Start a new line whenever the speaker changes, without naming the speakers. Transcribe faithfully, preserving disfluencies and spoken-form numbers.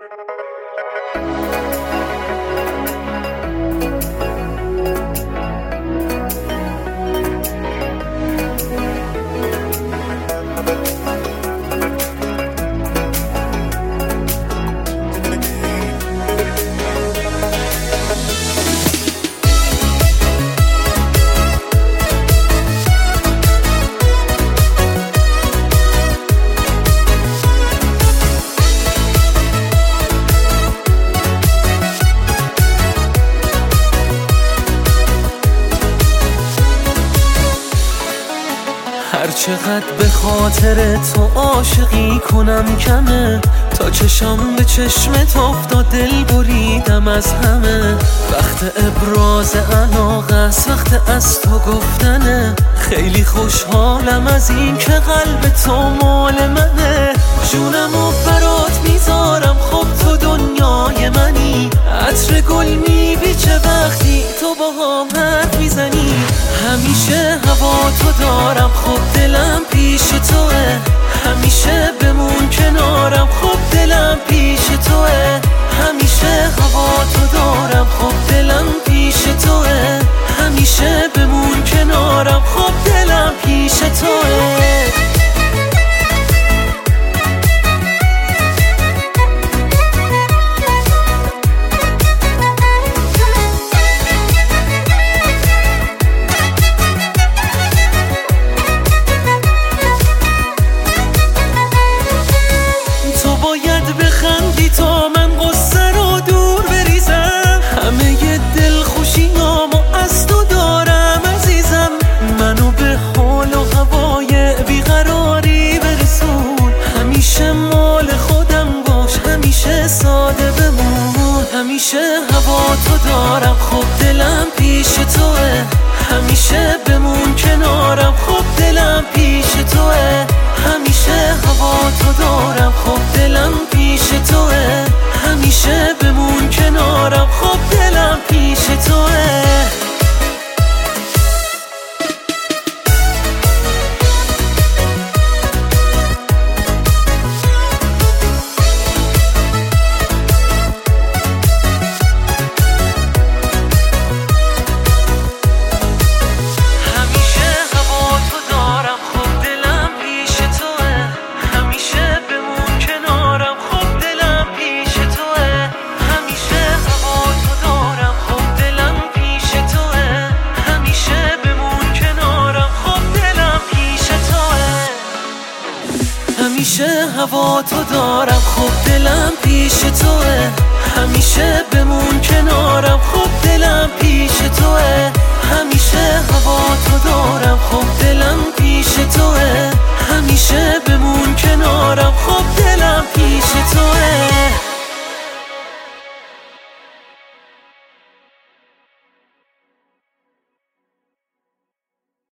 هر چقدر به خاطر تو عاشقی کنم کمه، تا چشم به چشمت افتاد دل بریدم از همه. وقت ابراز علاقه است، وقت از تو گفتنه، خیلی خوشحالم از این که قلب تو مال منه. جونمو برات میذارم، خب تو دنیای منی، عطر گل میبیچه وقتی تو با هم حرف میزنی. همیشه هوا تو دارم، خب دلم پیش توه، همیشه بمون کنارم، خب دلم پیش توه. همیشه هوا تو دارم، خب دلم پیش توه، همیشه بمون کنارم، خب دلم پیش توه. بخندی تا من قصه رو دور بریزم، همه ی دل خوشیامو از تو دارم عزیزم. منو به حال و هوای بیقراری برسون، همیشه مال خودم باش، همیشه ساده بمون. همیشه هوا تو دارم، خب دلم پیش توه، همیشه بمون کنارم، خب دلم پیش توه. همیشه هوا تو دارم، خب دلم پیش توه، همیشه بمون کنارم، خب دلم پیش توه. همیشه هوا تو دارم، خب دلم پیش توه، همیشه بمون کنارم، خب دلم پیش توه. همیشه هوا تو دارم، خب دلم پیش توه،